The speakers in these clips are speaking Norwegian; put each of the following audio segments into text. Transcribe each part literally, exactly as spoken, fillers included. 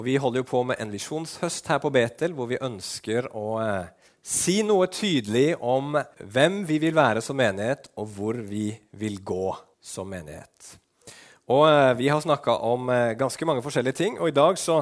Vi holder jo på med en visjonshøst her på Betel, hvor vi ønsker å eh, si noe tydelig om hvem vi vil være som menighet, og hvor vi vil gå som menighet. Og eh, vi har snakket om eh, ganske mange forskjellige ting, og i dag så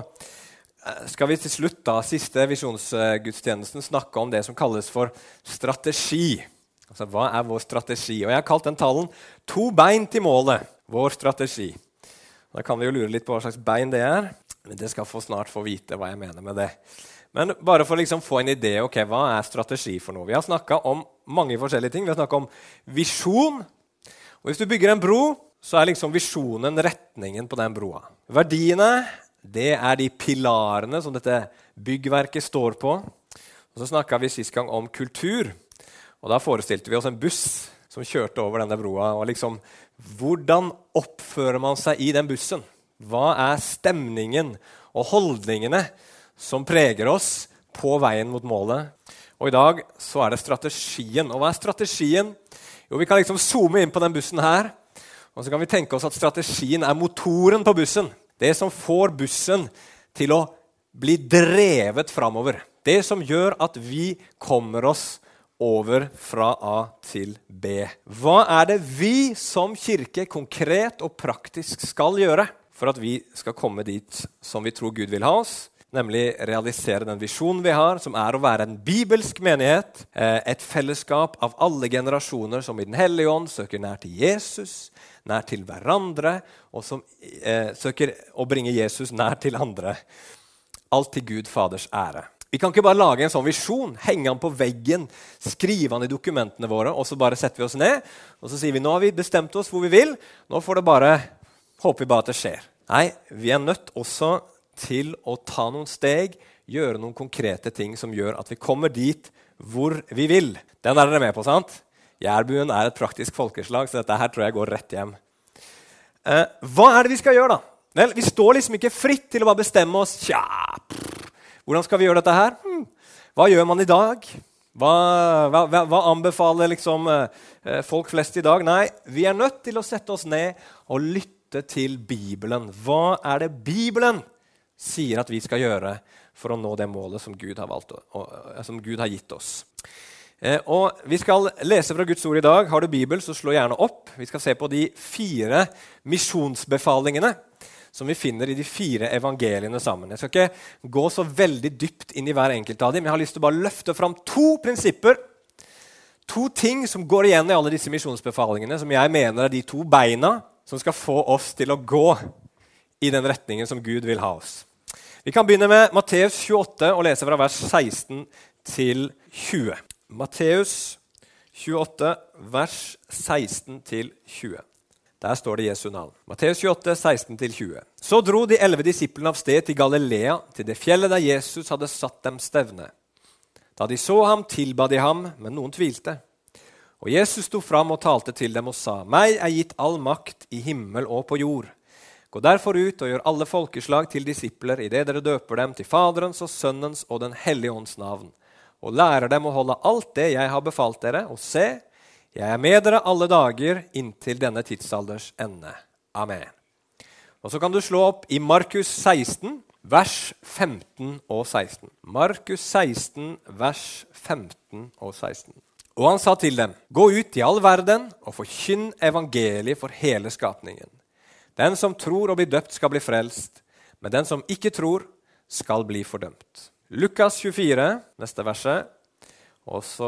eh, skal vi til slutt da, siste visjonsgudstjenesten, snakke om det som kalles for strategi. Altså, hva er vår strategi? Og jeg har kalt den talen «To bein til målet», vår strategi. Da kan vi jo lure litt på hva slags bein det er, men det skal få snart få vite hva jeg mener med det. Men bare for å liksom få en idé, ok, hva er strategi for noe? Vi har snakket om mange forskjellige ting. Vi har snakket om visjon. Og hvis du bygger en bro, så er liksom visjonen retningen på den broa. Verdiene, det er de pilarene som dette byggverket står på. Og så snakket vi sist gang om kultur. Og da forestilte vi oss en buss som kjørte over denne broa. Og liksom, hvordan oppfører man seg i den bussen? Hva er stemningen og holdningene som preger oss på veien mot målet? Og i dag så er det strategien. Og hva er strategien? Jo, vi kan liksom zoome inn på den bussen her, og så kan vi tenke oss at strategien er motoren på bussen. Det som får bussen til å bli drevet framover. Det som gjør at vi kommer oss over fra A til B. Hva er det vi som kirke konkret og praktisk skal gjøre for at vi skal komme dit som vi tror Gud vil ha oss, nemlig realisere den visjonen vi har, som er å være en bibelsk menighet, et fellesskap av alle generasjoner som i den hellige ånd søker nær til Jesus, nær til hverandre, og som eh, søker å bringe Jesus nær til andre. Alt til Gud Faders ære. Vi kan ikke bare lage en sånn visjon, henge den på veggen, skrive den i dokumentene våre, og så bare setter vi oss ned, og så sier vi, nå har vi bestemt oss hvor vi vil, nå får det bare, håper vi bare at det skjer. Nei, vi er nødt også til å ta noen steg, gjøre noen konkrete ting som gjør at vi kommer dit hvor vi vil. Den er dere med på, sant? Jærbuen er et praktisk folkeslag, så dette her tror jeg går rett hjem. Eh, hva er det vi skal gjøre da? Vel, vi står liksom ikke fritt til å bare bestemme oss, tja, pff, hvordan skal vi gjøre dette her? Hm. Hva gjør man i dag? Hva, hva, hva anbefaler liksom, eh, folk flest i dag? Nei, vi er nødt til å sette oss ned og lytte til Bibelen. Hva er det Bibelen sier at vi skal gjøre for å nå det målet som Gud har, valgt, og, som Gud har gitt oss? Eh, og vi skal lese fra Guds ord i dag. Har du Bibel, så slå gjerne opp. Vi skal se på de fire misjonsbefalingene som vi finner i de fire evangeliene sammen. Jeg skal ikke gå så veldig dypt inn i hver enkelt av dem, men jeg har lyst til å bare løfte fram to prinsipper, to ting som går igjen i alle disse misjonsbefalingene, som jeg mener er de to beina som skal få oss til å gå i den retningen som Gud vil ha oss. Vi kan begynne med Matteus tjueåtte og lese fra vers seksten til tjue. Matteus tjueåtte, vers seksten til tjue. Der står det Jesu navn. Matteus tjueåtte, seksten til tjue. Så dro de elleve disiplene av sted til Galilea, til det fjellet der Jesus hadde satt dem stevne. Da de så ham, tilba de ham, men noen tvilte. Og Jesus sto fram og talte til dem og sa, «Meg er gitt all makt i himmel og på jord. Gå derfor ut og gjør alle folkeslag til disipler, i det dere døper dem til Faderens og Sønnens og den hellige ånds navn, og lærer dem å holde alt det jeg har befalt dere, og se, jeg er med dere alle dager inntil denne tidsalders ende. Amen.» Og så kan du slå opp i Markus seksten, vers femten og seksten. Markus seksten, vers femten og seksten. Og han sa til dem, «Gå ut i all verden og forkynn evangeliet for hele skapningen. Den som tror og blir døpt skal bli frelst, men den som ikke tror skal bli fordømt.» Lukas tjuefire, neste verset, og så,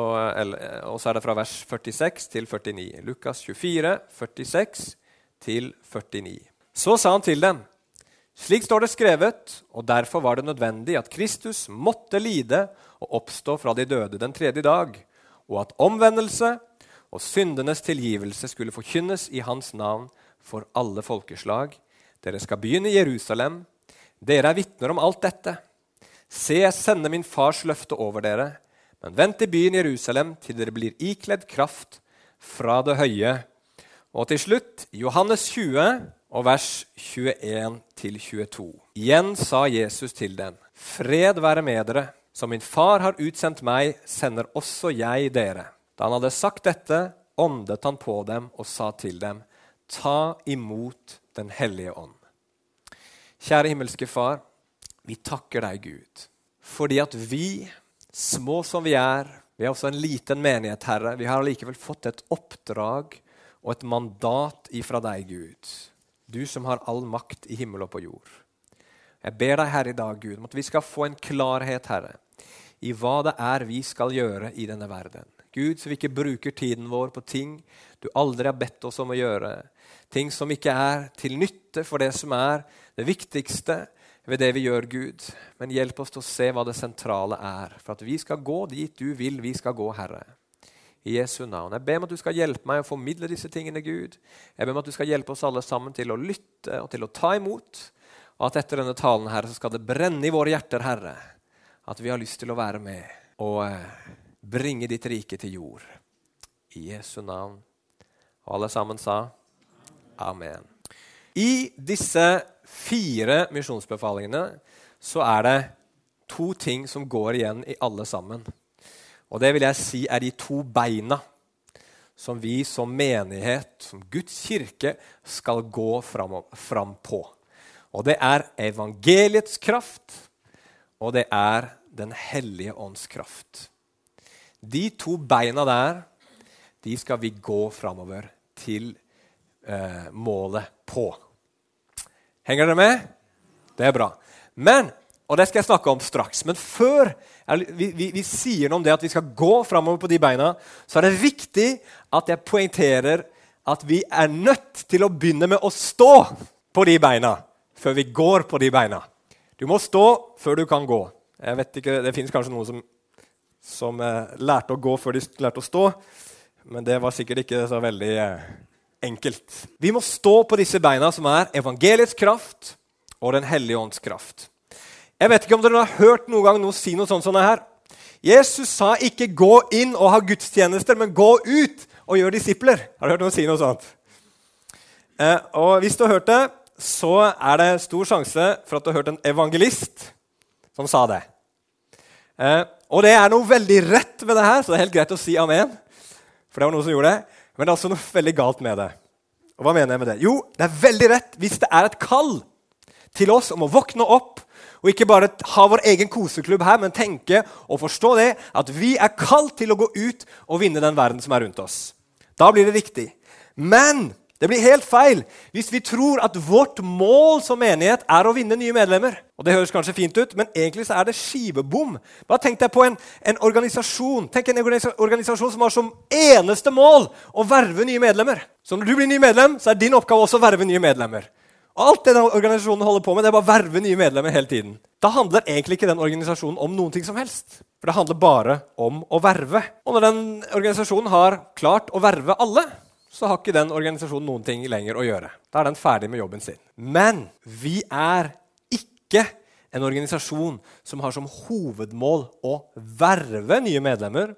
og så er det fra vers førtiseks til førtini. Lukas tjuefire, førtiseks til førtini. Så sa han til dem, «Slik står det skrevet, og derfor var det nødvendig at Kristus måtte lide og oppstå fra de døde den tredje dag, og at omvendelse og syndenes tilgivelse skulle forkynnes i hans navn for alle folkeslag. Dere skal begynne i Jerusalem. Dere er vitner om alt dette. Se, jeg sender min fars løfte over dere, men vent i byen Jerusalem til dere blir ikledd kraft fra det høye. Og til slutt, Johannes tjue og vers tjueen til tjueto. Igjen sa Jesus til dem, «Fred være med dere. Som min far har utsendt meg, sender også jeg dere.» Da han hadde sagt dette, åndet han på dem og sa til dem, «Ta imot den hellige ånd.» Kjære himmelske far, Vi takker deg, Gud, fordi at vi, små som vi er, vi er også en liten menighet, Herre, vi har likevel fått et oppdrag og et mandat ifra deg, Gud. Du som har all makt i himmel og på jord. Jeg ber deg, Herre, i dag, Gud, om at vi skal få en klarhet, Herre, i hva det er vi skal gjøre i denne verden. Gud, så vi ikke bruker tiden vår på ting du aldri har bedt oss om å gjøre. Ting som ikke er til nytte for det som er det viktigste ved det vi gjør, Gud. Men hjelp oss til å se hva det sentrale er, for at vi skal gå dit du vil vi skal gå, Herre. I Jesu navn. Jeg ber om at du skal hjelpe meg å formidle disse tingene, Gud. Jeg ber om at du skal hjelpe oss alle sammen til å lytte og til å ta imot. Og at etter denne talen, Herre, så skal det brenne i våre hjerter, Herre, at vi har lyst til å være med og bringe ditt rike til jord. I Jesu navn. Og alle sammen sa Amen. I disse fire misjonsbefalingene så er det to ting som går igjen i alle sammen. Og det vil jeg si er de to beina som vi som menighet, som Guds kirke, skal gå fram, fram på. Og det er evangeliets kraft, og det er den hellige ånds kraft. De to beina der, de skal vi gå fremover til eh, målet på. Henger dere med? Det er bra. Men, og det skal jeg snakke om straks, men før vi, vi, vi sier noe om det at vi skal gå fremover på de beina, så er det viktig at jeg poengterer at vi er nødt til å begynne med å stå på de beina, før vi går på de beina. Du må stå før du kan gå. Jeg vet ikke, det finnes kanskje noen som, som eh, lærte å gå før de lærte å stå, men det var sikkert ikke så veldig eh, enkelt. Vi må stå på disse beina som er evangeliets kraft og den hellige ånds kraft. Jeg vet ikke om dere har hørt noen gang noen si noe sånt sånn her. Jesus sa ikke gå inn og ha gudstjenester, men gå ut og gjør disipler. Har du hørt noen si noe sånt? Eh, og hvis du har hørt det, så er det stor sjanse for at du har hørt en evangelist som sa det. Eh, og det er noe veldig rett ved det her, så det er helt greit å si amen. For det var noen som gjorde det. Men det er også noe veldig galt med det. Og hva mener jeg med det? Jo, det er veldig rett hvis det er et kall til oss om å våkne opp, og ikke bare ha vår egen koseklubb her, men tenke og forstå det, at vi er kalt til å gå ut og vinne den verden som er rundt oss. Da blir det riktig. Men det blir helt feil hvis vi tror at vårt mål som menighet er å vinne nye medlemmer. Og det høres kanskje fint ut, men egentlig så er det skivebom. Bare tenk deg på en, en organisasjon. Tenk en organisasjon som har som eneste mål å verve nye medlemmer. Så når du blir ny medlem, så er din oppgave også å verve nye medlemmer. Og alt det den organisasjonen holder på med, det er bare å verve nye medlemmer hele tiden. Da handler egentlig ikke den organisasjonen om noen ting som helst. For det handler bare om å verve. Og når den organisasjonen har klart å verve alle, så har ikke den organisasjonen noen ting lenger å gjøre. Da er den ferdig med jobben sin. Men vi er ikke en organisasjon som har som hovedmål å verve nye medlemmer.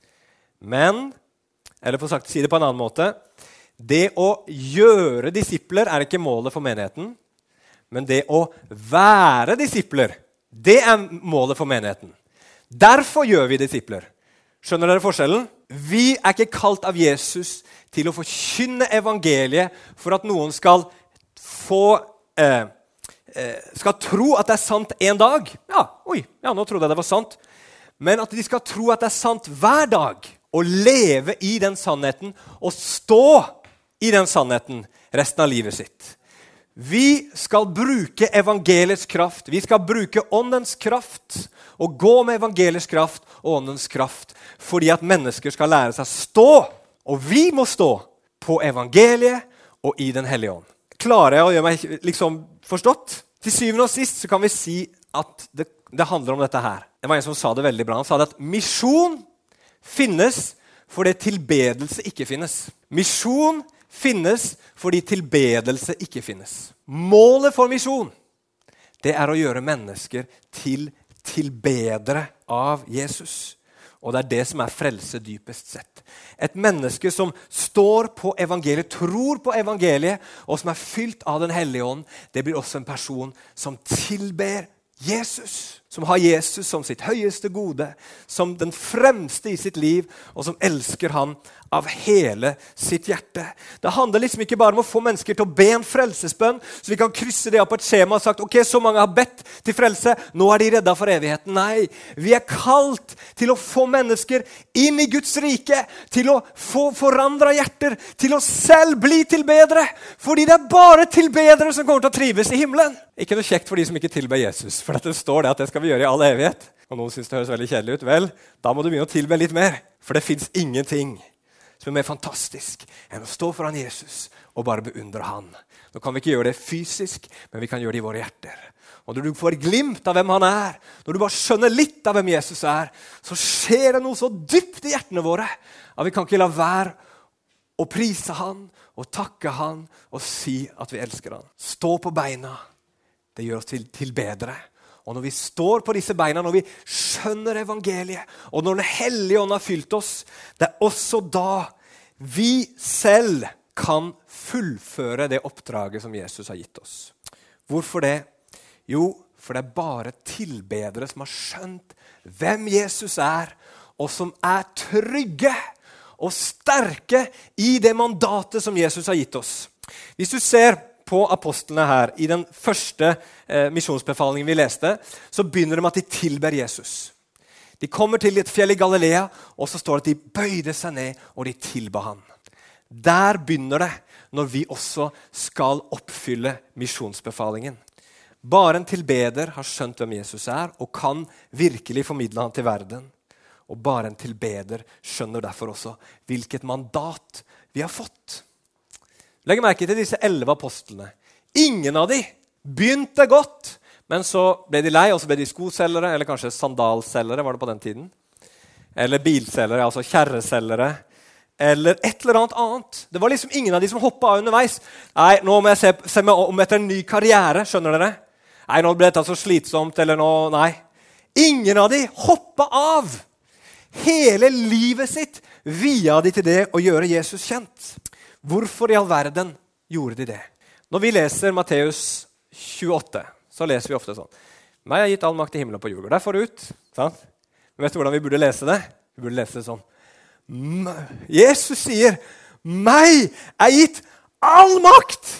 Men, eller for sagt, si det på en annen måte, det å gjøre disipler er ikke målet for menigheten, men det å være disipler, det er målet for menigheten. Derfor gjør vi disipler. Skjønner dere forskjellen? Vi er ikke kalt av Jesus til å forkynne evangeliet for at noen skal få eh, eh, skal tro at det er sant en dag. Ja, oi, ja, nå trodde jeg det var sant. Men at de skal tro at det er sant hver dag, og leve i den sannheten, og stå i den sannheten resten av livet sitt. Vi skal bruke evangeliets kraft. Vi skal bruke åndens kraft og gå med evangeliets kraft og åndens kraft fordi at mennesker skal lære seg stå, og vi må stå på evangeliet og i den hellige ånd. Klarer jeg å gjøre meg liksom forstått? Til syvende og sist så kan vi si at det, det handler om dette her. Det var en som sa det veldig bra. Han sa det at misjon finnes fordi tilbedelse ikke finnes. Misjon finnes fordi tilbedelse ikke finnes. Målet for misjon, det er å gjøre mennesker til tilbedere av Jesus. Og det er det som er frelse dypest sett. Et menneske som står på evangeliet, tror på evangeliet, og som er fylt av den hellige ånd, det blir også en person som tilber Jesus. som har Jesus som sitt høyeste gode, som den fremste i sitt liv, og som elsker han av hele sitt hjerte. Det handler liksom ikke bare om å få mennesker til å be en frelsesbønn, så vi kan krysse det opp på et skjema og sagt, ok, så mange har bedt til frelse, nå er de redda for evigheten. Nei, vi er kalt til å få mennesker inn i Guds rike, til å få forandret hjerter, til å selv bli tilbedere, fordi det er bare tilbedere som kommer til å trives i himmelen. Ikke noe kjekt for de som ikke tilber Jesus, for det står det at det skal vi gjøre i all evighet. Og noen synes det høres veldig kjedelig ut. Vel, da må du begynne å tilbe litt mer, for det finnes ingenting som er mer fantastisk enn å stå foran Jesus og bare beundre han. Nå kan vi ikke gjøre det fysisk, men vi kan gjøre det i våre hjerter. Og når du får glimt av hvem han er, når du bare skjønner litt av hvem Jesus er, så skjer det noe så dypt i hjertene våre, at vi kan ikke la være å prise han, og takke han, og si at vi elsker han. Stå på beina, det gjør oss til, til bedre. Og når vi står på disse beina, når vi skjønner evangeliet, og når den hellige ånd har fylt oss, det er også da vi selv kan fullføre det oppdraget som Jesus har gitt oss. Hvorfor det? Jo, for det er bare tilbedere som har skjønt hvem Jesus er, og som er trygge og sterke i det mandatet som Jesus har gitt oss. Hvis du ser på apostlene her, i den første eh, misjonsbefalingen vi leste, så begynner de med at de tilber Jesus. De kommer til et fjell i Galilea, og så står det at de bøyde seg ned, og de tilba han. Der begynner det, når vi også skal oppfylle misjonsbefalingen. Bare en tilbeder har skjønt hvem Jesus er, og kan virkelig formidle han til verden. Og bare en tilbeder skjønner derfor også hvilket mandat vi har fått. Legg merke til disse elleve apostlene. Ingen av de begynte godt, men så ble de lei, og så ble de skoselgere, eller kanskje sandalselgere, var det på den tiden. Eller bilselgere, altså kjerreselgere, eller et eller annet annet. Det var liksom ingen av de som hoppet av underveis. Nei, nå må jeg se, se meg om etter en ny karriere, skjønner dere? Nei, nå ble dette så slitsomt, eller nå, nei. Ingen av de hoppet av. Hele livet sitt via de til det å gjøre Jesus kjent. Hvorfor i all verden gjorde de det? Når vi leser Matteus tjueåtte, så leser vi ofte sånn. Meg har gitt all makt i himmelen og på jord. Og der får du ut. Sant? Men vet du hvordan vi burde lese det? Vi burde lese det sånn. Jesus sier, meg er gitt all makt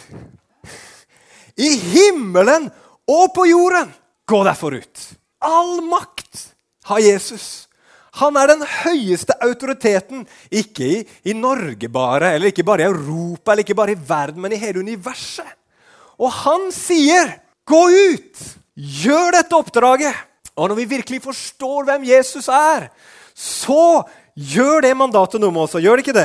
i himmelen og på jorden. Gå derfor ut. All makt har Jesus. Han er den høyeste autoriteten, ikke i, i Norge bare, eller ikke bare i Europa, eller ikke bare i verden, men i hele universet. Og han sier, gå ut, gjør dette oppdraget. Og når vi virkelig forstår hvem Jesus er, så gjør det mandatet noe med oss, og gjør det ikke det?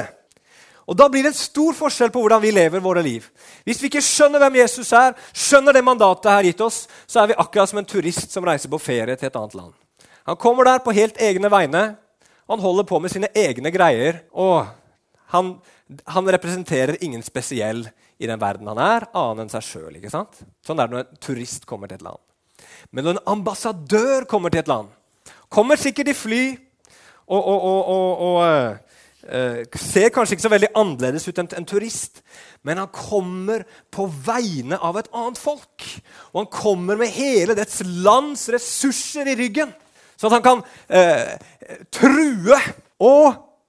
Og da blir det en stor forskjell på hvordan vi lever våre liv. Hvis vi ikke skjønner hvem Jesus er, skjønner det mandatet her gitt oss, så er vi akkurat som en turist som reiser på ferie til et annet land. Han kommer der på helt egne vegne, han holder på med sine egne greier, og han, han representerer ingen spesiell i den verden han er, annen enn seg selv, ikke sant? Sånn er det når en turist kommer til et land. Men når en ambassadør kommer til et land, kommer sikkert i fly, og, og, og, og, og uh, ser kanskje ikke så veldig annerledes ut enn en turist, men han kommer på vegne av et annet folk, og han kommer med hele dets lands ressurser i ryggen, så at han kan eh, true og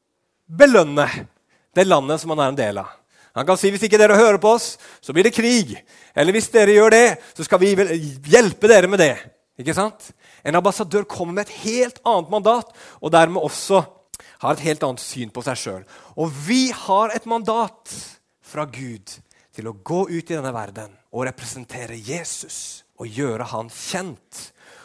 belønne det landet som han er en del av. Han kan si, hvis ikke dere hører på oss, så blir det krig. Eller hvis dere gjør det, så skal vi hjelpe dere med det. Ikke sant? En ambassadør kommer med et helt annet mandat, og dermed også har et helt annet syn på seg selv. Og vi har et mandat fra Gud til å gå ut i denne verden og representere Jesus og gjøre han kjent.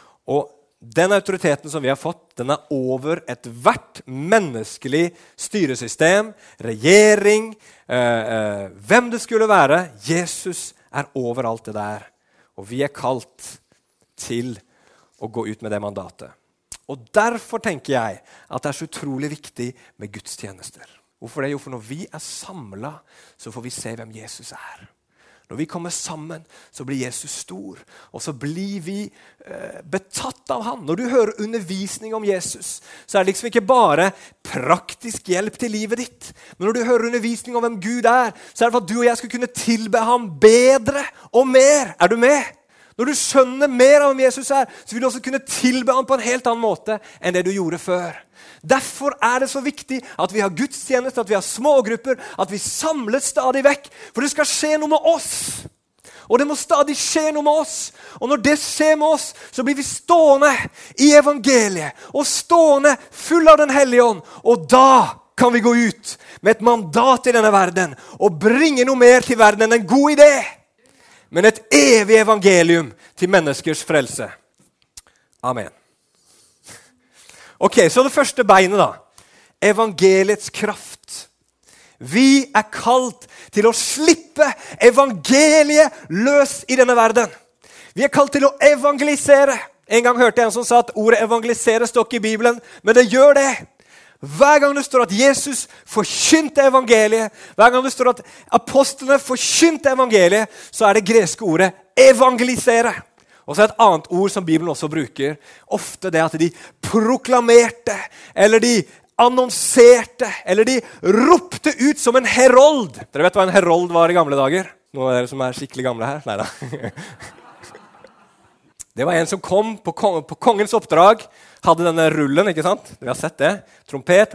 Og den autoriteten som vi har fått, den er over et hvert menneskelig styresystem, regjering, eh, eh, hvem det skulle være. Jesus er over alt det der. Og vi er kalt til å gå ut med det mandatet. Og derfor tenker jeg at det er så utrolig viktig med gudstjenester. Hvorfor det? Jo, for når vi er samlet, så får vi se hvem Jesus er. Når vi kommer sammen, så blir Jesus stor, og så blir vi eh, betatt av han. Når du hører undervisning om Jesus, så er det liksom ikke bare praktisk hjelp til livet ditt. Men når du hører undervisning om hvem Gud er, så er det for at du og jeg skal kunne tilbe ham bedre og mer. Er du med? Når du skjønner mer av hvem Jesus er, så vil du også kunne tilbe ham på en helt annen måte enn det du gjorde før. Derfor er det så viktig at vi har gudstjeneste, at vi har smågrupper, at vi samles stadig vekk, for det skal skje noe med oss. Og det må stadig skje noe med oss. Og når det skjer med oss, så blir vi stående i evangeliet, og stående full av den hellige ånd. Og da kan vi gå ut med et mandat i denne verden, og bringe noe mer til verden enn en god idé, men et evig evangelium til menneskers frelse. Amen. Ok, så det første beinet da. Evangeliets kraft. Vi er kalt til å slippe evangeliet løs i denne verden. Vi er kalt til å evangelisere. En gang hørte jeg en som sa at ordet evangelisere står ikke i Bibelen, men det gjør det. Hver gang det står at Jesus forkynte evangeliet, hver gang det står at apostlene forkynte evangeliet, så er det greske ordet evangelisere. Og så er et annet ord som Bibelen også bruker, ofte det at de proklamerte, eller de annonserte, eller de ropte ut som en herold. Dere vet hva en herold var i gamle dager? Noen av dere som er skikkelig gamle her? Neida. Det var en som kom på, kong, på kongens oppdrag, hadde denne rullen, ikke sant? Vi har sett det. Trompet.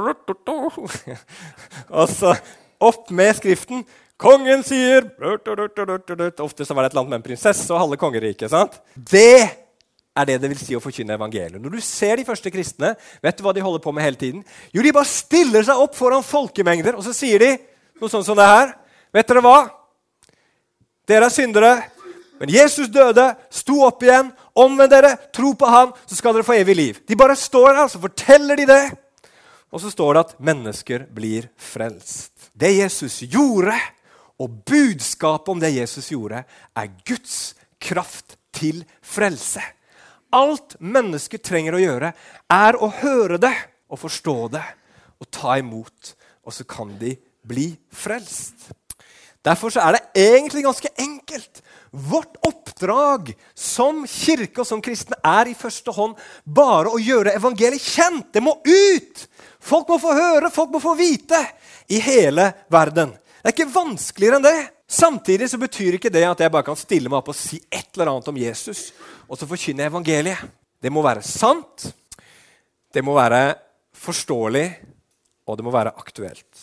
Og så opp med skriften. Kongen sier, ofte så var det et land med en prinsesse og halve kongeriket, sant? Det er det det vil si å forkynne evangeliet. Når du ser de første kristne, vet du hva de holder på med hele tiden? Jo, de bare stiller seg opp foran folkemengder, og så sier de noe sånt som det her. Vet dere hva? Dere er syndere, men Jesus døde, sto opp igjen, omvend dere, tro på han, så skal dere få evig liv. De bare står her, så forteller de det, og så står det at mennesker blir frelst. Det Jesus gjorde, og budskapet om det Jesus gjorde, er Guds kraft til frelse. Alt mennesker trenger å gjøre er å høre det og forstå det og ta imot, og så kan de bli frelst. Derfor så er det egentlig ganske enkelt. Vårt oppdrag som kirke og som kristne er i første hånd bare å gjøre evangeliet kjent. Det må ut! Folk må få høre, folk må få vite i hele verden. Det er ikke vanskeligere enn det. Samtidig så betyr ikke det at jeg bare kan stille meg opp og si et eller annet om Jesus, og så forkynne evangeliet. Det må være sant, det må være forståelig, og det må være aktuelt.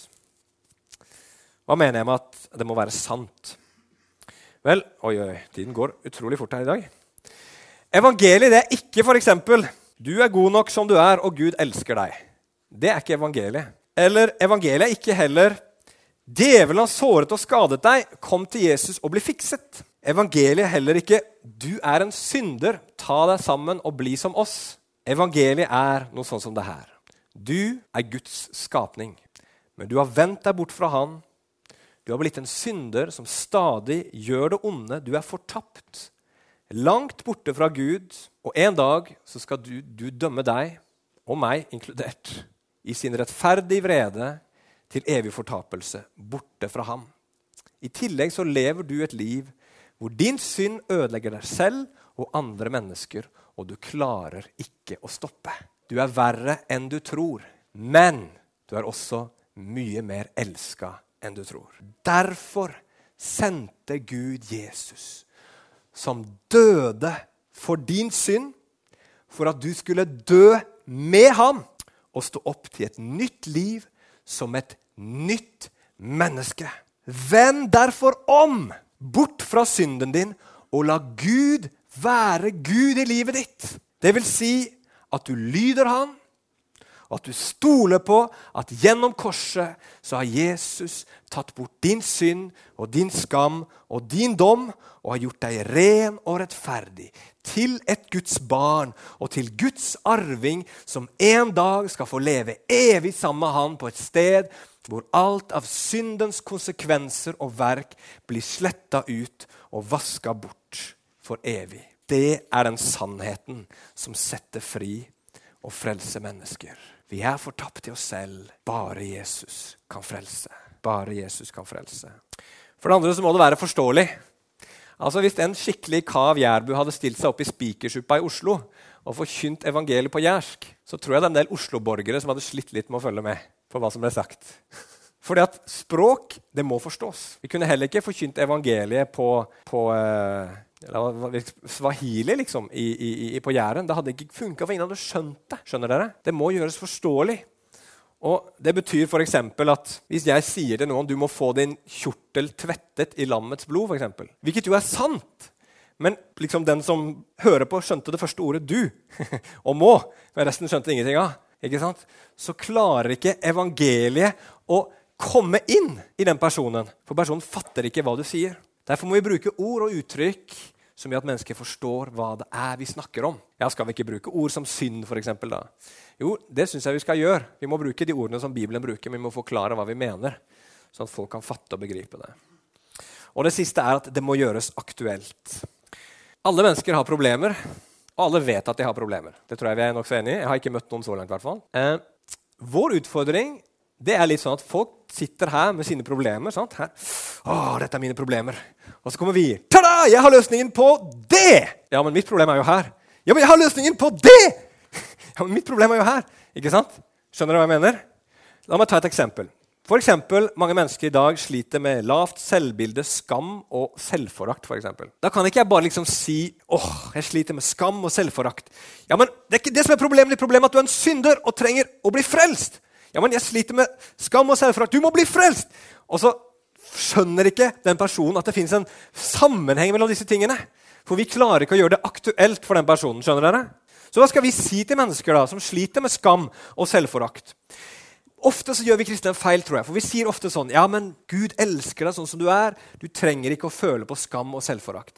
Hva mener jeg med at det må være sant? Vel, oi, oi, tiden går utrolig fort her i dag. Evangeliet det er ikke for eksempel, du er god nok som du er, og Gud elsker deg. Det er ikke evangeliet. Eller evangeliet er ikke heller, djevelen har såret og skadet deg, kom til Jesus og bli fikset. Evangeliet heller ikke, du er en synder, ta deg sammen og bli som oss. Evangeliet er noe sånn som det her. Du er Guds skapning, men du har vendt deg bort fra han. Du har blitt en synder som stadig gjør det onde. Du er fortapt, langt borte fra Gud, og en dag så skal du, du dømme deg, og meg inkludert, i sin rettferdige vrede til evig fortapelse, borte fra ham. I tillegg så lever du et liv hvor din synd ødelegger deg selv og andre mennesker, og du klarer ikke å stoppe. Du er verre enn du tror, men du er også mye mer elsket enn du tror. Derfor sendte Gud Jesus, som døde for din synd, for at du skulle dø med ham, og stå opp til et nytt liv som et nytt menneske. Vend derfor om, bort fra synden din, og la Gud være Gud i livet ditt. Det vil si at du lyder han, og at du stoler på at gjennom korset så har Jesus tatt bort din synd og din skam og din dom og har gjort deg ren og rettferdig til et Guds barn og til Guds arving som en dag skal få leve evig sammen med han på et sted hvor alt av syndens konsekvenser og verk blir slettet ut og vasket bort for evig. Det er den sannheten som setter fri og frelser mennesker. Vi er fortapt i oss selv. Bare Jesus kan frelse. Bare Jesus kan frelse. For det andre så må det være forståelig. Altså hvis en skikkelig kav jærbu hadde stilt seg opp i Spikersuppa i Oslo og forkynt evangeliet på jærsk, så tror jeg det er en del Oslo-borgere som hadde slitt litt med å følge med på hva som ble sagt. Fordi at språk, det må forstås. Vi kunne heller ikke forkynt evangeliet på, på, eller swahili liksom, i, i, i, på Jæren. Det hadde ikke funket, for ingen hadde skjønt det. Skjønner dere? Det må gjøres forståelig. Og det betyr for eksempel at hvis jeg sier til noen, du må få din kjortel tvettet i lammets blod, for eksempel. Hvilket jo er sant. Men liksom den som hører på skjønte det første ordet du, og må, men resten skjønte ingenting av. Ikke sant? Så klarer ikke evangeliet å komme inn i den personen, for personen fatter ikke hva du sier. Derfor må vi bruke ord og uttrykk som gjør at mennesker forstår hva det er vi snakker om. Ja, skal vi ikke bruke ord som synd, for eksempel, da? Jo, det synes jeg vi skal gjøre. Vi må bruke de ordene som Bibelen bruker, men vi må forklare hva vi mener, sånn at folk kan fatte og begripe det. Og det siste er at det må gjøres aktuelt. Alle mennesker har problemer, og alle vet at de har problemer. Det tror jeg vi er nok så enige i. Jeg har ikke møtt noen så langt i hvert fall. Eh, vår utfordring, det er litt sånn at folk sitter her med sine problemer, sant? Her. Åh, dette er mine problemer. Og så kommer vi, tada, jeg har løsningen på det! Ja, men mitt problem er jo her. Ja, men jeg har løsningen på det! Ja, men mitt problem er jo her. Ikke sant? Skjønner du hva jeg mener? La meg ta et eksempel. For eksempel, mange mennesker i dag sliter med lavt selvbilde, skam og selvforakt, for eksempel. Da kan ikke jeg bare liksom si, åh, jeg sliter med skam og selvforakt. Ja, men det er ikke det som er problemet. Det er problemet at du er en synder og trenger å bli frelst. Ja, men jeg sliter med skam og selvforakt. Du må bli frelst! Og så skjønner ikke den personen at det finnes en sammenheng mellom disse tingene. For vi klarer ikke å gjøre det aktuelt for den personen, skjønner dere? Så hva skal vi si til mennesker da, som sliter med skam og selvforakt? Ofte så gjør vi kristne en feil, tror jeg. For vi sier ofte sånn, ja, men Gud elsker deg sånn som du er. Du trenger ikke å føle på skam og selvforakt.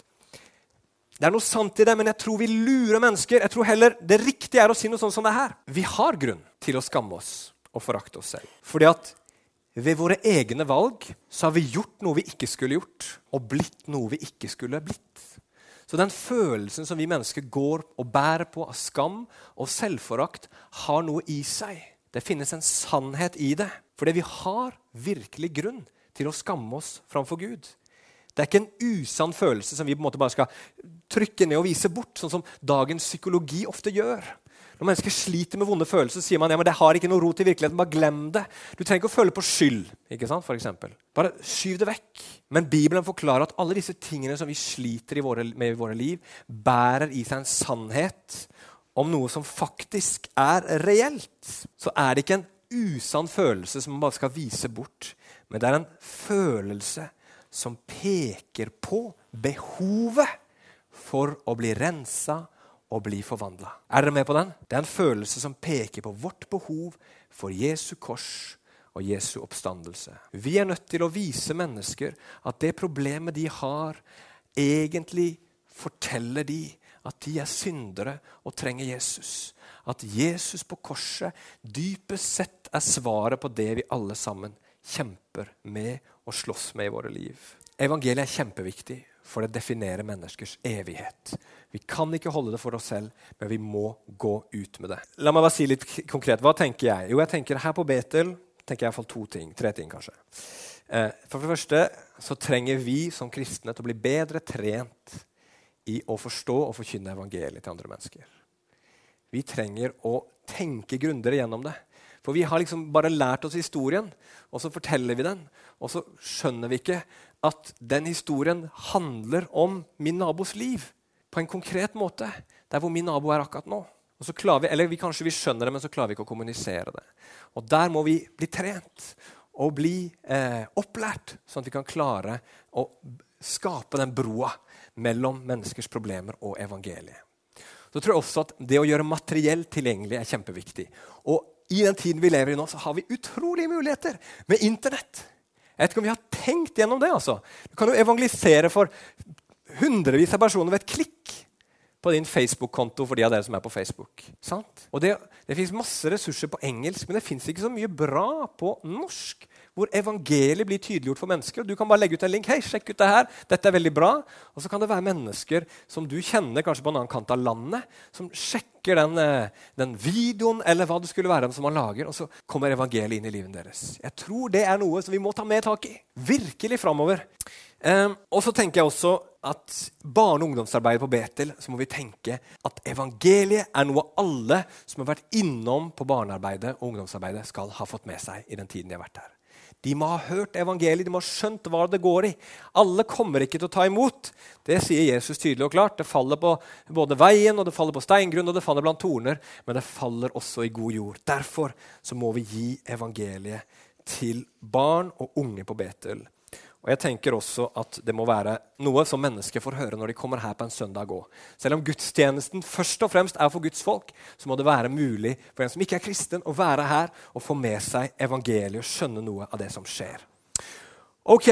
Det er noe sant i det, men jeg tror vi lurer mennesker. Jeg tror heller det riktige er å si noe sånn som det her. Vi har grunn til å skamme oss og forakte oss selv. Fordi at ved våre egne valg så har vi gjort noe vi ikke skulle gjort, og blitt noe vi ikke skulle blitt. Så den følelsen som vi mennesker går og bærer på av skam og selvforakt har noe i seg. Det finnes en sannhet i det, fordi vi har virkelig grunn til å skamme oss framfor Gud. Det er ikke en usann følelse som vi på en måte bare skal trykke ned og vise bort, sånn som dagens psykologi ofte gjør. Når mennesker sliter med vonde følelser, sier man, ja, men det har ikke noe rot i virkeligheten, bare glem det. Du trenger ikke å føle på skyld, ikke sant, for eksempel. Bare skyv det vekk. Men Bibelen forklarer at alle disse tingene som vi sliter i våre, med i våre liv, bærer i seg en sannhet om noe som faktisk er reelt. Så er det ikke en usann følelse som man bare skal vise bort, men det er en følelse som peker på behovet for å bli renset og bli forvandlet. Er dere med på den? Det er en følelse som peker på vårt behov for Jesu kors og Jesu oppstandelse. Vi er nødt til å vise mennesker at det problemet de har, egentlig forteller de at de er syndere og trenger Jesus. At Jesus på korset dypest sett er svaret på det vi alle sammen kjemper med og slåss med i våre liv. Evangeliet er kjempeviktig, for det definerer menneskers evighet. Vi kan ikke holde det for oss selv, men vi må gå ut med det. La meg bare si litt konkret. Hva tenker jeg? Jo, jeg tenker her på Betel, tenker jeg i hvert fall to ting, tre ting kanskje. For det første så trenger vi som kristne til å bli bedre trent i å forstå og forkynne evangeliet til andre mennesker. Vi trenger å tenke grundigere gjennom det. For vi har liksom bare lært oss historien, og så forteller vi den, og så skjønner vi ikke at den historien handler om min nabos liv på en konkret måte, der hvor min nabo er akkurat nå. Og så klarer vi, eller vi kanskje vi skjønner det, men så klarer vi ikke å kommunisere det. Og der må vi bli trent og bli eh, opplært, sånn at vi kan klare å skape den broa mellom menneskers problemer og evangeliet. Så tror jeg også at det å gjøre materiell tilgjengelig er kjempeviktig. Og i den tiden vi lever i nå, så har vi utrolige muligheter med internett. Jeg vet ikke om vi har tenkt gjennom det, altså. Du kan jo evangelisere for hundrevis av personer ved et klikk på din Facebook-konto for de av dere som er på Facebook. Sant? Og det, det finnes masse ressurser på engelsk, men det finnes ikke så mye bra på norsk, hvor evangeliet blir tydeliggjort for mennesker. Du kan bare legge ut en link. Hei, sjekk ut det her. Dette er veldig bra. Og så kan det være mennesker som du kjenner, kanskje på en annen kant av landet, som sjekker den, den videoen, eller hva det skulle være som man lager, og så kommer evangeliet inn i livet deres. Jeg tror det er noe som vi må ta med tak i. Virkelig fremover. Um, og så tenker jeg også at barne- og ungdomsarbeidet på Betel, så må vi tenke at evangeliet er noe alle som har vært innom på barnearbeidet og ungdomsarbeidet skal ha fått med seg i den tiden de har vært her. De må ha hørt evangeliet, de må ha skjønt hva det går i. Alle kommer ikke til å ta imot. Det sier Jesus tydelig og klart. Det faller på både veien, og det faller på steingrunn, og det faller blant torner, men det faller også i god jord. Derfor så må vi gi evangeliet til barn og unge på Betel. Og jeg tenker også at det må være noe som mennesker får høre når de kommer her på en søndag også. Selv om gudstjenesten først og fremst er for Guds folk, så må det være mulig for en som ikke er kristen å være her og få med seg evangeliet og skjønne noe av det som skjer. Ok,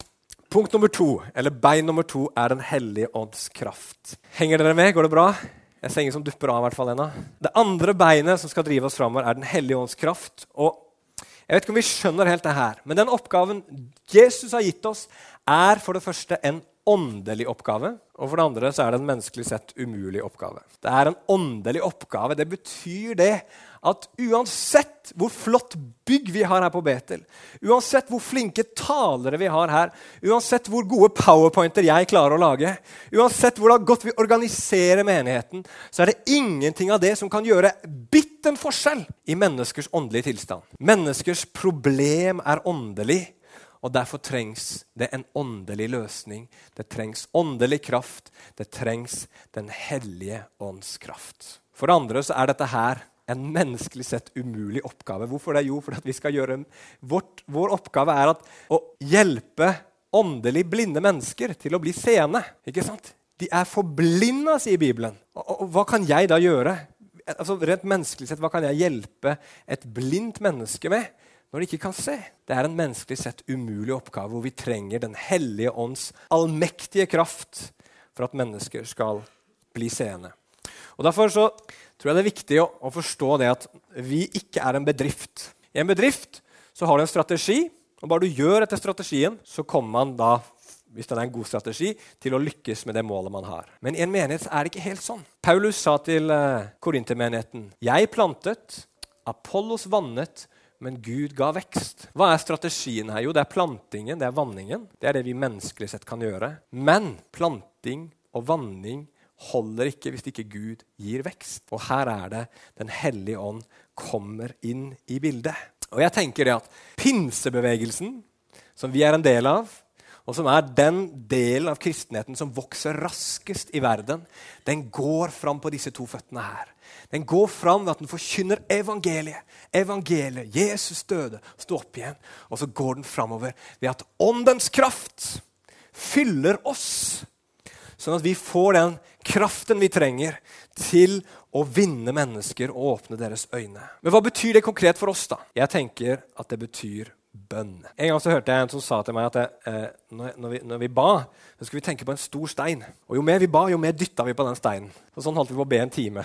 punkt nummer to, eller bein nummer to, er den hellige ånds kraft. Henger dere med? Går det bra? Jeg ser ingen som dupper av i hvert fall ennå. Det andre beinet som skal drive oss fremover er den hellige ånds kraft, og jeg vet ikke om vi skjønner helt det her, men den oppgaven Jesus har gitt oss er for det første en åndelig oppgave, og for det andre så er det en menneskelig sett umulig oppgave. Det er en åndelig oppgave. Det betyr det at uansett hvor flott bygg vi har her på Betel, uansett hvor flinke talere vi har her, uansett hvor gode powerpointer jeg klarer å lage, uansett hvor godt vi organiserer menigheten, så er det ingenting av det som kan gjøre bitte en forskjell i menneskers åndelige tilstand. Menneskers problem er åndelig, og derfor trengs det en åndelig løsning. Det trengs åndelig kraft. Det trengs den hellige ånds kraft. For det andre så er dette her en menneskelig sett umulig oppgave. Hvorfor det? Jo, fordi vi skal gjøre vårt, vår oppgave er at å hjelpe åndelig blinde mennesker til å bli seende. Ikke sant? De er forblindet, sier Bibelen. Og, og, og hva kan jeg da gjøre? Altså, rent menneskelig sett, hva kan jeg hjelpe et blindt menneske med når de ikke kan se? Det er en menneskelig sett umulig oppgave hvor vi trenger den hellige ånds allmektige kraft for at mennesker skal bli seende. Og derfor så tror jeg det er viktig å, å forstå det at vi ikke er en bedrift. I en bedrift så har du en strategi, og bare du gjør etter strategien, så kommer man da, hvis det er en god strategi, til å lykkes med det målet man har. Men i en menighet er det ikke helt sånn. Paulus sa til uh, Korintermenigheten, jeg plantet, Apollos vannet, men Gud ga vekst. Hva er strategien her? Jo, det er plantingen, det er vanningen. Det er det vi menneskelig sett kan gjøre. Men planting og vanning holder ikke hvis ikke Gud gir vekst. Og her er det den hellige ånd kommer inn i bildet. Og jeg tenker det at pinsebevegelsen, som vi er en del av, og som er den delen av kristenheten som vokser raskest i verden, den går fram på disse to føttene her. Den går fram ved at den forkynner evangeliet. Evangeliet, Jesus døde, stod opp igjen. Og så går den framover ved at åndens kraft fyller oss, sånn at vi får den kraften vi trenger til å vinne mennesker og åpne deres øyne. Men hva betyr det konkret for oss da? Jeg tenker at det betyr bønn. En gang så hørte jeg en som sa til meg at jeg, eh, når, når, vi, når vi ba, så skulle vi tenke på en stor stein. Og jo mer vi ba, jo mer dyttet vi på den steinen. Og sånn holdt vi på å be en time.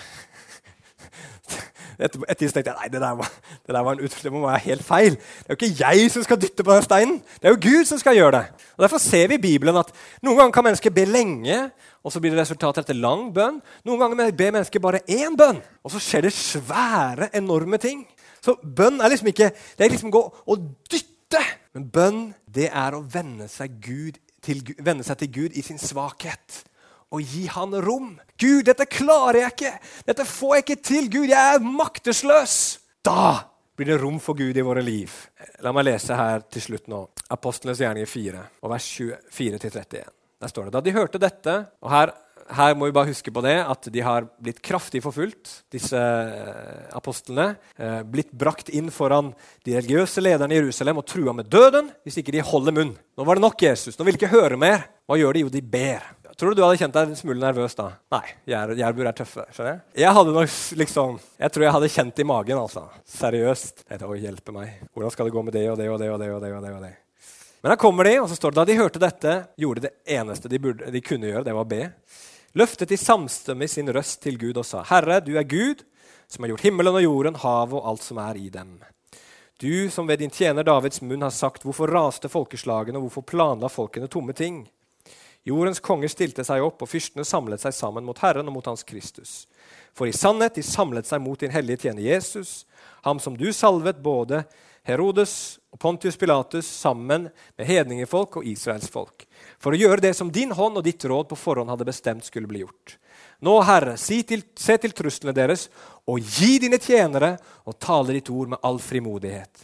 Etter, etter tenkte jeg, nei, det der, var, det der var en uttrykk, det må være helt feil. Det er jo ikke jeg som skal dytte på den steinen. Det er jo Gud som skal gjøre det. Og derfor ser vi i Bibelen at noen ganger kan mennesker be lenge, og så blir det resultatet etter lang bønn. Noen ganger ber mennesker bare én bønn, og så skjer det svære, enorme ting. Så bønn er liksom ikke, det er liksom gå og dytte. Men bønn, det er å vende seg, Gud til, vende seg til Gud i sin svakhet. Og gi han rom. Gud, dette klarer jeg ikke. Dette får jeg ikke til. Gud, jeg er maktesløs. Da blir det rom for Gud i våre liv. La meg lese her til slutt nå. Apostlenes gjerninger fire, og vers tjuefire til trettien. Der står det, da de hørte dette, og her, her må vi bare huske på det, at de har blitt kraftig forfulgt, disse apostlene, eh, blitt brakt inn foran de religiøse lederne i Jerusalem og trua med døden, hvis ikke de holder munn. Nå var det nok Jesus, nå vil de ikke høre mer. Hva gjør de? Jo, de ber. Tror du du hadde kjent deg en smule nervøs da? Nei, jærbur er tøffe, skjønner jeg? Jeg hadde nok liksom, jeg tror jeg hadde kjent i magen, altså. Seriøst. Jeg tenkte, å hjelpe meg. Hvordan skal det gå med det og det og det og det og det og det og det? Men her kommer de, og så står det, da de hørte dette, gjorde det eneste de, burde, de kunne gjøre, det var å be. Løftet de samstemmig sin røst til Gud og sa, Herre, du er Gud, som har gjort himmelen og jorden, havet og alt som er i dem. Du som ved din tjener Davids munn har sagt, hvorfor raste folkeslagene, og hvorfor planla folkene tomme ting? Jordens konger stilte seg opp, og fyrstene samlet seg sammen mot Herren og mot hans Kristus. For i sannhet de samlet seg mot din hellige tjener Jesus, ham som du salvet både Herodes og Pontius Pilatus sammen med hedningefolk og Israels folk, for å gjøre det som din hånd og ditt råd på forhånd hadde bestemt skulle bli gjort. Nå, Herre, si til, se til truslene deres, og gi dine tjenere, og tale ditt ord med all frimodighet.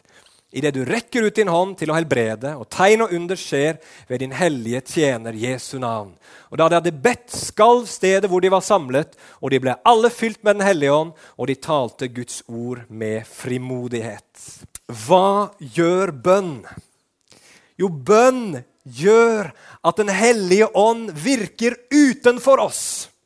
I det du rekker ut din hånd til å helbrede, og tegn og under skjer ved din hellige tjener Jesu navn. Og da de hadde bedt, skalv stedet hvor de var samlet, og de ble alle fylt med den hellige ånd, og de talte Guds ord med frimodighet. Hva gjør bønn? Jo, bønn gjør at den hellige ånd virker utenfor oss.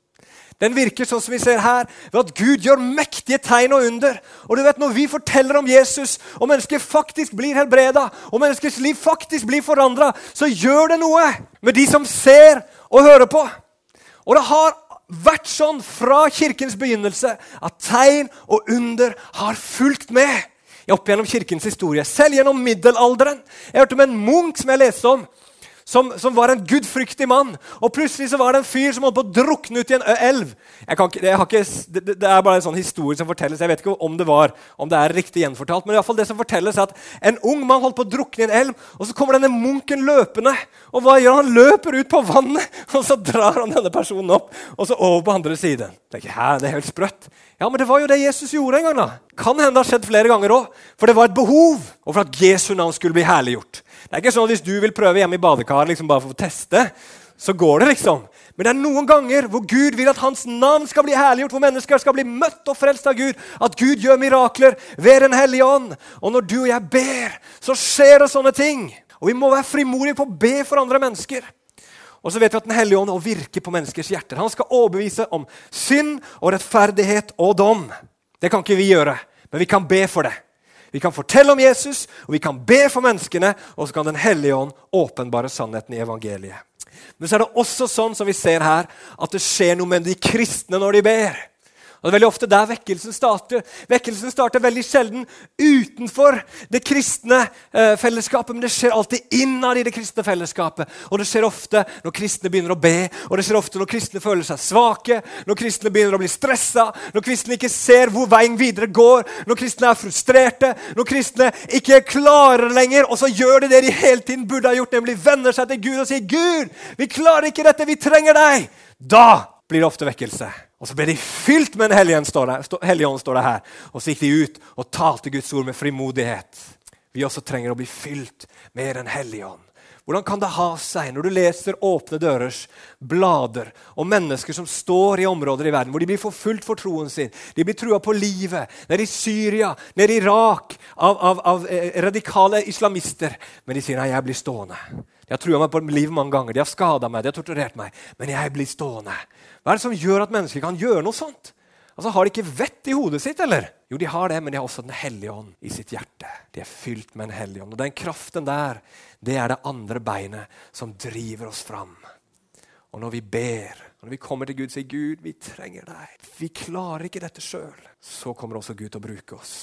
Den virker sånn som vi ser her, ved at Gud gjør mektige tegn og under. Og du vet, når vi forteller om Jesus, og mennesker faktisk blir helbredet, og menneskers liv faktisk blir forandret, så gjør det noe med de som ser og hører på. Og det har vært sånn fra kirkens begynnelse, at tegn og under har fulgt med. Opp gjennom kirkens historie, selv gjennom middelalderen. Jeg hørte om en munk som jeg leste om, Som, som var en gudfryktig mann. Og plutselig så var det en fyr som holdt på å drukne ut i en elv. Jeg kan ikke, jeg har ikke, det, det er bare en sånn historie som fortelles. Jeg vet ikke om det var, om det er riktig gjenfortalt. Men i hvert fall det som fortelles er at en ung mann holdt på å drukne i en elv. Og så kommer denne munken løpende. Og hva gjør han? Han løper ut på vannet. Og så drar han denne personen opp. Og så over på andre siden. Det er, ikke, det er helt sprøtt. Ja, men det var jo det Jesus gjorde en gang da. Kan hende det har skjedd flere ganger også. For det var et behov. Og for at Jesu navn skulle bli herliggjort. Det er ikke sånn at hvis du vil prøve hjemme i badekar liksom bare for å teste, så går det liksom. Men det er noen ganger hvor Gud vil at hans navn skal bli herliggjort, hvor mennesker skal bli møtt og frelst av Gud, at Gud gjør mirakler ved den hellige ånd. Og når du og jeg ber, så skjer det sånne ting. Og vi må være frimodige på å be for andre mennesker. Og så vet vi at den hellige ånd virker på menneskers hjerter. Han skal overbevise om synd og rettferdighet og dom. Det kan ikke vi gjøre, men vi kan be for det. Vi kan fortelle om Jesus, og vi kan be for menneskene, og så kan den hellige ånd åpenbare sannheten i evangeliet. Men så er det også sånn som vi ser her, at det skjer noe med de kristne når de ber. Og det er veldig ofte der vekkelsen starter. Vekkelsen starter veldig sjelden utenfor det kristne eh, fellesskapet, men det skjer alltid innad i det kristne fellesskapet. Og det skjer ofte når kristne begynner å be, og det skjer ofte når kristne føler seg svake, når kristne begynner å bli stresset, når kristne ikke ser hvor veien videre går, når kristne er frustrerte, når kristne ikke klarer lenger, og så gjør de det de hele tiden burde ha gjort, nemlig vender seg til Gud og sier, Gud, vi klarer ikke dette, vi trenger deg. Da blir det ofte vekkelse. Og så ble de fylt med en helligånd, står det, helligånd, står det her. Og så gikk de ut og talte Guds ord med frimodighet. Vi også trenger å bli fylt med den helligånd. Hvordan kan det ha seg når du leser åpne dørers blader og mennesker som står i områder i verden hvor de blir forfulgt for troen sin, de blir trua på livet, nede i Syria, nede i Irak, av, av, av eh, radikale islamister, men de sier, nei, jeg blir stående. De har trua meg på livet mange ganger, de har skadet meg, de har torturert meg, men jeg blir stående. Hva er det som gjør at mennesker kan gjøre noe sånt? Altså, har de ikke vett i hodet sitt, eller? Jo, de har det, men de har også den hellige ånd i sitt hjerte. De er fylt med en hellige ånd. Og den kraften der, det er det andre beinet som driver oss fram. Og når vi ber, når vi kommer til Gud og sier, Gud, vi trenger deg. Vi klarer ikke dette selv. Så kommer også Gud til å bruke oss.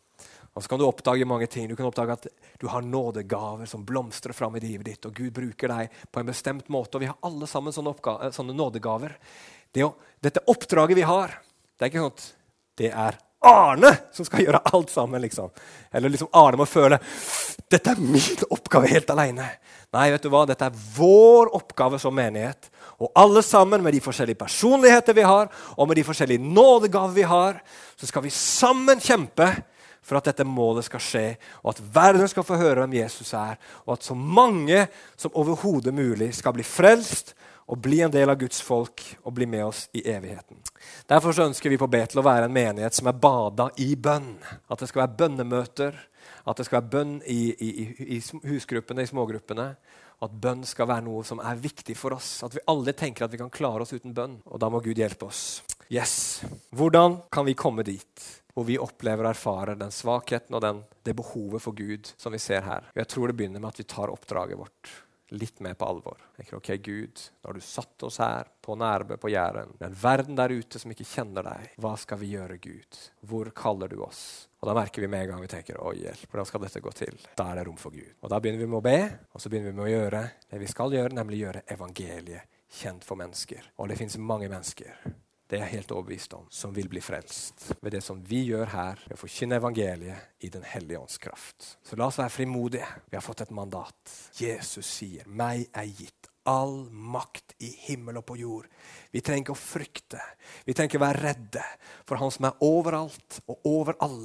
Og så kan du oppdage mange ting. Du kan oppdage at du har nådegaver som blomstrer fram i livet ditt, og Gud bruker deg på en bestemt måte, og vi har alle sammen sånne, oppga- sånne nådegaver. Det å, dette oppdraget vi har, det er ikke sånn at det er Arne som skal gjøre alt sammen, liksom. Eller liksom Arne må føle, dette er min oppgave helt alene. Nei, vet du hva? Dette er vår oppgave som menighet. Og alle sammen med de forskjellige personligheter vi har, og med de forskjellige nådegaver vi har, så skal vi sammen kjempe for at dette målet skal skje, og at verden skal få høre hvem Jesus er, og at så mange som overhodet mulig skal bli frelst, og bli en del av Guds folk, og bli med oss i evigheten. Derfor så ønsker vi på Betel å være en menighet som er badet i bønn. At det skal være bønnemøter, at det skal være bønn i, i, i husgruppene, i smågruppene, og at bønn skal være noe som er viktig for oss. At vi alle tenker at vi kan klare oss uten bønn, og da må Gud hjelpe oss. Yes. Hvordan kan vi komme dit? Hvor vi opplever og erfarer den svakheten og den, det behovet for Gud som vi ser her. Jeg tror det begynner med at vi tar oppdraget vårt litt mer på alvor. Jeg tenker, ok, Gud, nå har du satt oss her på Nærbø, på Jæren. Det er en verden der ute som ikke kjenner deg. Hva skal vi gjøre, Gud? Hvor kaller du oss? Og da merker vi med en gang vi tenker, oi hjelp, hvordan skal dette gå til? Da er det rom for Gud. Og da begynner vi med å be, og så begynner vi med å gjøre det vi skal gjøre, nemlig gjøre evangeliet kjent for mennesker. Og det finnes mange mennesker, det er jeg helt overbevist om, som vil bli frelst ved det som vi gjør her, ved å forkynne evangeliet i den hellige ånds kraft. Så la oss være frimodige. Vi har fått et mandat. Jesus sier, meg er gitt all makt i himmel og på jord. Vi trenger ikke å frykte. Vi trenger ikke å være redde for han som er overalt og over alle.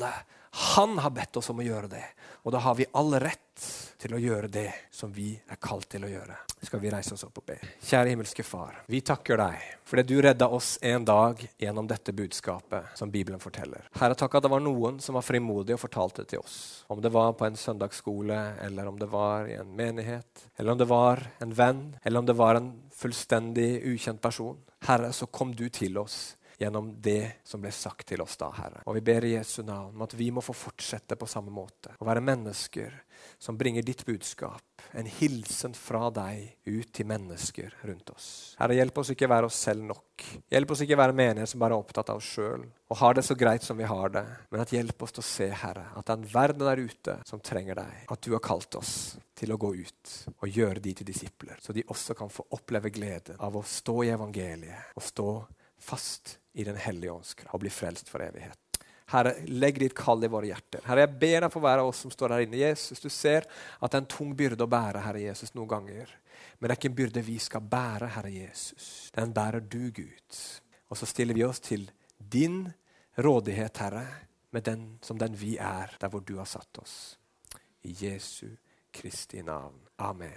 Han har bedt oss om å gjøre det, og da har vi all rett til å gjøre det som vi er kalt til å gjøre. Skal vi reise oss opp og be. Kjære himmelske far, vi takker deg fordi du redda oss en dag gjennom dette budskapet som Bibelen forteller. Herre, takk at det var noen som var frimodige og fortalte det til oss. Om det var på en søndagsskole, eller om det var i en menighet, eller om det var en venn, eller om det var en fullstendig ukjent person. Herre, så kom du til oss gjennom det som ble sagt til oss da, Herre. Og vi ber i Jesu navn om at vi må få fortsette på samme måte. Å være mennesker som bringer ditt budskap, en hilsen fra deg ut til mennesker rundt oss. Herre, hjelp oss ikke være oss selv nok. Hjelp oss ikke være menighet som bare er opptatt av oss selv, og har det så greit som vi har det. Men at hjelp oss til å se, Herre, at det er en verden der ute som trenger deg. At du har kalt oss til å gå ut og gjøre de til disipler, så de også kan få oppleve gleden av å stå i evangeliet og stå fast i den hellige åndskraft og bli frelst for evighet. Herre, legg ditt kall i våre hjerter. Herre, jeg ber deg for hver av oss som står her inne. Jesus, du ser at det er en tung byrde å bære, Herre Jesus, noen ganger. Men det er ikke en byrde vi skal bære, Herre Jesus. Den bærer du, Gud. Og så stiller vi oss til din rådighet, Herre, med den som den vi er, der hvor du har satt oss. I Jesu Kristi navn. Amen.